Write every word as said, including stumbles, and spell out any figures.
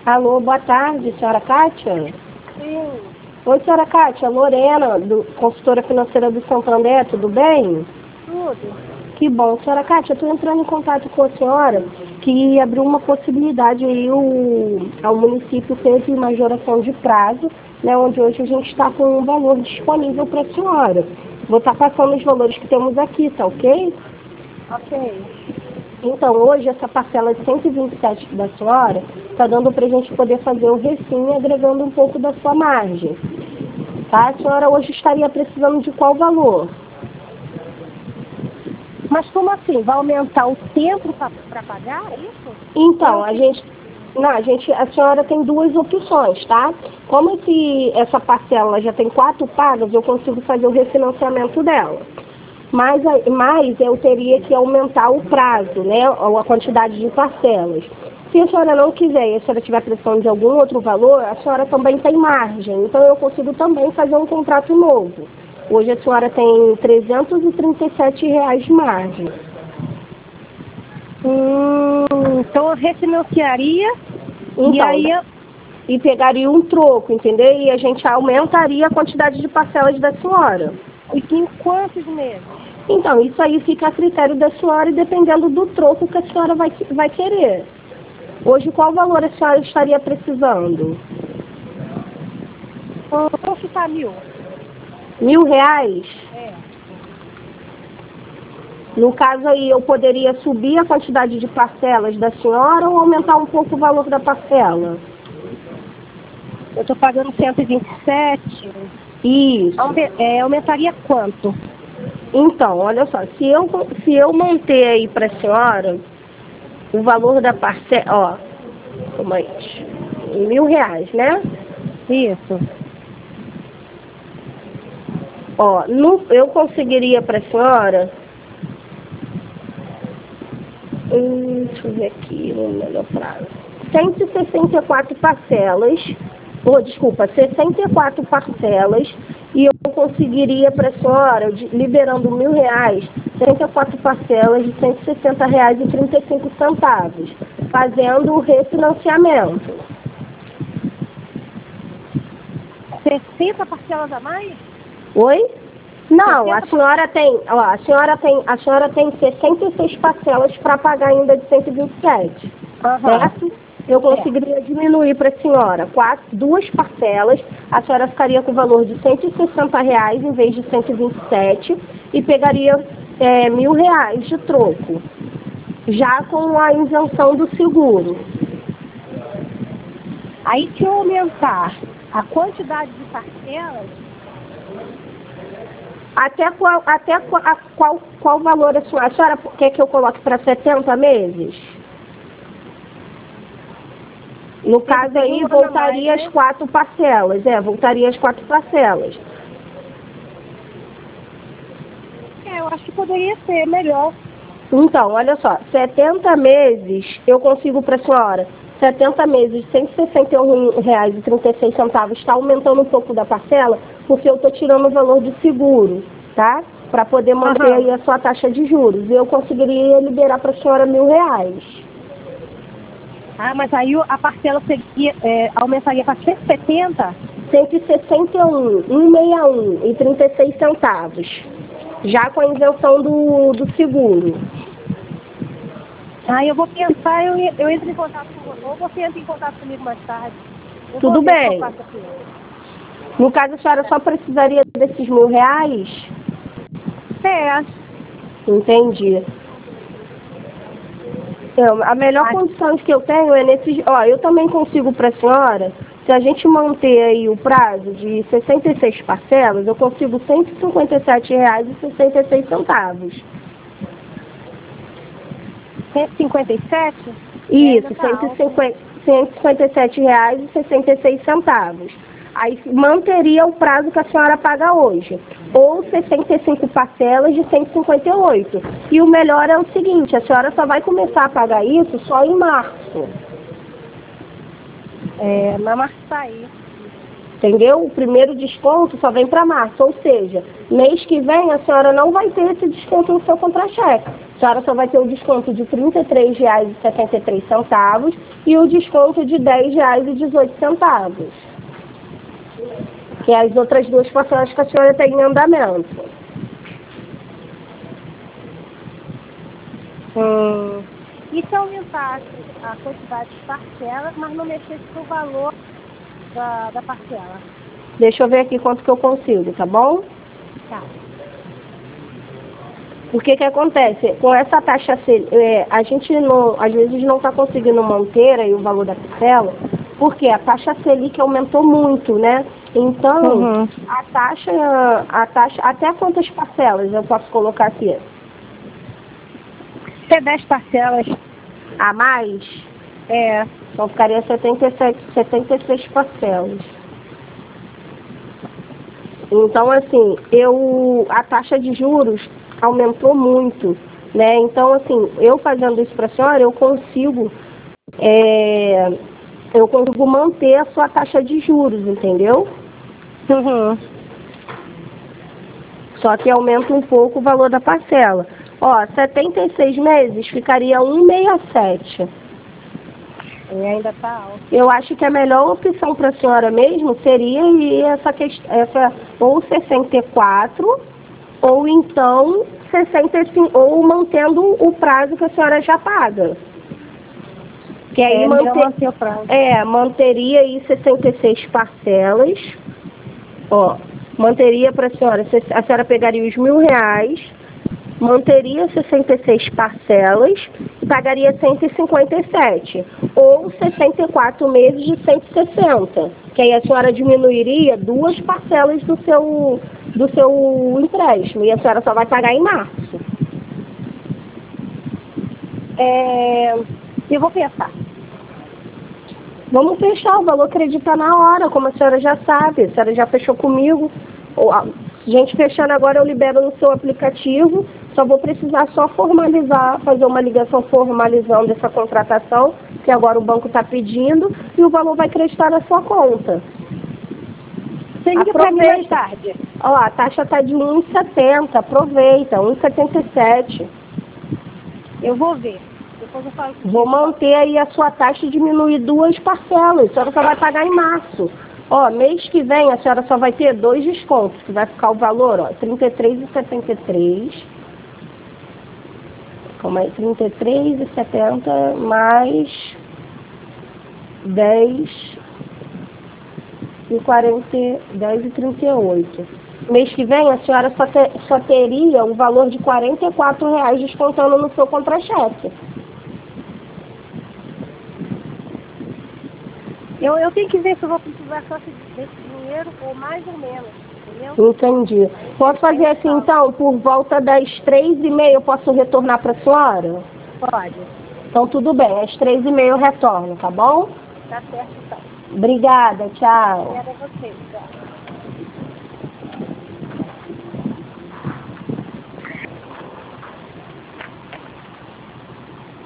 Alô, boa tarde, senhora Kátia? Sim. Oi, senhora Kátia, Lorena, do, consultora financeira do Santander, tudo bem? Tudo. Que bom. Senhora Kátia, eu estou entrando em contato com a senhora que abriu uma possibilidade aí, o, o município teve majoração de prazo, né, onde hoje a gente está com um valor disponível para a senhora. Vou estar passando os valores que temos aqui, tá ok? Ok. Então, hoje, essa parcela de cento e vinte e sete da senhora está dando para a gente poder fazer o resim, agregando um pouco da sua margem. Tá? A senhora hoje estaria precisando de qual valor? Mas como assim? Vai aumentar o tempo para pagar isso? Então, a gente, não, a gente, a senhora tem duas opções, tá? Como esse, essa parcela já tem quatro pagas, eu consigo fazer o refinanciamento dela. Mas, mas eu teria que aumentar o prazo, né? Ou a quantidade de parcelas. Se a senhora não quiser e a senhora tiver precisando de algum outro valor, a senhora também tem margem. Então eu consigo também fazer um contrato novo. Hoje a senhora tem trezentos e trinta e sete reais de margem. Hum, então eu refinanciaria Então, e aí eu... e pegaria um troco, entendeu? E a gente aumentaria a quantidade de parcelas da senhora. E em quantos meses? Então, isso aí fica a critério da senhora e dependendo do troco que a senhora vai, vai querer. Hoje, qual valor a senhora estaria precisando? Hum, vou ficar mil. Mil reais? É. No caso aí, eu poderia subir a quantidade de parcelas da senhora ou aumentar um pouco o valor da parcela? Eu estou pagando cento e vinte e sete. Isso. Aume- é, aumentaria quanto? Então, olha só, se eu, se eu manter aí para a senhora o valor da parcela, ó, calma aí, mil reais, né? Isso. Ó, no, eu conseguiria para a senhora, hum, deixa eu ver aqui no melhor prazo, cento e sessenta e quatro parcelas, ou desculpa, sessenta e quatro parcelas, e eu conseguiria para a senhora, de- liberando mil reais, sessenta e quatro parcelas de cento e sessenta reais e trinta e cinco centavos, fazendo o refinanciamento. sessenta parcelas a mais? Oi? Não, a sessenta senhora tem, ó, a senhora tem, a senhora tem sessenta e seis parcelas para pagar ainda de cento e vinte e sete, Aham. certo? Eu conseguiria diminuir para a senhora quatro, duas parcelas, a senhora ficaria com o valor de cento e sessenta reais em vez de cento e vinte e sete e pegaria é, mil reais de troco, já com a isenção do seguro. Aí se eu aumentar a quantidade de parcelas, Até qual, até qual, a, qual, qual valor a senhora, a senhora quer que eu coloque para setenta meses? No caso aí, um ano a voltaria mais, as né? quatro parcelas, é, voltaria as quatro parcelas. É, eu acho que poderia ser melhor. Então, olha só, setenta meses, eu consigo para a senhora, setenta meses, cento e sessenta e um reais e trinta e seis centavos, está aumentando um pouco da parcela, porque eu estou tirando o valor de seguro, tá? Para poder manter Aham. aí a sua taxa de juros. Eu conseguiria liberar para a senhora mil reais. Ah, mas aí o- a parcela seria, é, aumentaria para cento e setenta? cento e sessenta e um, cento e sessenta e um e trinta e seis centavos, já com a isenção do, do seguro. Ah, eu vou pensar, eu, eu entro em contato com você, ou você entra em contato comigo mais tarde. Eu Tudo vou ver o que eu bem. faço aqui. No caso, a senhora só precisaria desses mil reais? É, Entendi. Então, a melhor ah, condição que eu tenho é nesses... Ó, eu também consigo para a senhora, se a gente manter aí o prazo de sessenta e seis parcelas, eu consigo cento e cinquenta e sete reais e sessenta e seis centavos. cento e cinquenta e sete? É, ainda Isso, tá cento e alto. cinquenta, cento e cinquenta e sete reais e sessenta e seis centavos. Aí manteria o prazo que a senhora paga hoje, ou sessenta e cinco parcelas de cento e cinquenta e oito. E o melhor é o seguinte, a senhora só vai começar a pagar isso só em março. É, na março tá aí. Entendeu? O primeiro desconto só vem para março, ou seja, mês que vem a senhora não vai ter esse desconto no seu contra-cheque. A senhora só vai ter o desconto de trinta e três reais e setenta e três centavos e o desconto de dez reais e dezoito centavos. Que é as outras duas parcelas que a senhora tem em andamento. Hum. E se aumentasse a quantidade de parcela, mas não mexesse no valor da, da parcela? Deixa eu ver aqui quanto que eu consigo, tá bom? Tá. O que que acontece? Com essa taxa, é, a gente não, às vezes não está conseguindo manter aí o valor da parcela, porque a taxa Selic aumentou muito, né? Então, uhum. a taxa, a taxa, até quantas parcelas eu posso colocar aqui? Até dez parcelas. A mais? É. Então ficaria setenta e sete, setenta e seis parcelas. Então, assim, eu, a taxa de juros aumentou muito, né? Então, assim, eu fazendo isso para a senhora, eu consigo, é, eu consigo manter a sua taxa de juros, entendeu? Uhum. Só que aumenta um pouco o valor da parcela. Ó, setenta e seis meses ficaria cento e sessenta e sete. E ainda tá alto. Eu acho que a melhor opção para a senhora mesmo seria ir essa questão, essa, ou sessenta e quatro, ou então sessenta e cinco, ou mantendo o prazo que a senhora já paga. Que aí é, manter, manter o prazo. É, manteria aí sessenta e seis parcelas. Ó, manteria para a senhora, a senhora pegaria os mil reais, manteria sessenta e seis parcelas e pagaria cento e cinquenta e sete, ou sessenta e quatro meses de cento e sessenta, que aí a senhora diminuiria duas parcelas do seu, do seu empréstimo, e a senhora só vai pagar em março. É, eu vou pensar. Vamos fechar, o valor acreditar na hora, como a senhora já sabe, a senhora já fechou comigo. Gente, fechando agora eu libero no seu aplicativo, só vou precisar só formalizar, fazer uma ligação formalizando essa contratação, que agora o banco está pedindo, e o valor vai acreditar na sua conta. Você liga para mim mais tarde. Ó, a taxa está de um e setenta, aproveita, um e setenta e sete. Eu vou ver. Depois eu falo com Vou manter aí a sua taxa e diminuir duas parcelas, a senhora só vai pagar em março. Ó, mês que vem a senhora só vai ter dois descontos, que vai ficar o valor, ó, trinta e três e setenta e três. Como é? trinta e três e setenta mais dez e quarenta, dez e trinta e oito. Mês que vem a senhora só, te, só teria o valor de quarenta e quatro reais descontando no seu contra-cheque. Eu, eu tenho que ver se eu vou precisar só desse dinheiro ou mais ou menos, entendeu? Entendi. Posso fazer assim, então, por volta das três e meia eu posso retornar para a senhora? Pode. Então, tudo bem. Às três e meia eu retorno, tá bom? Tá certo, então. Obrigada, tchau. Obrigada a você, tchau.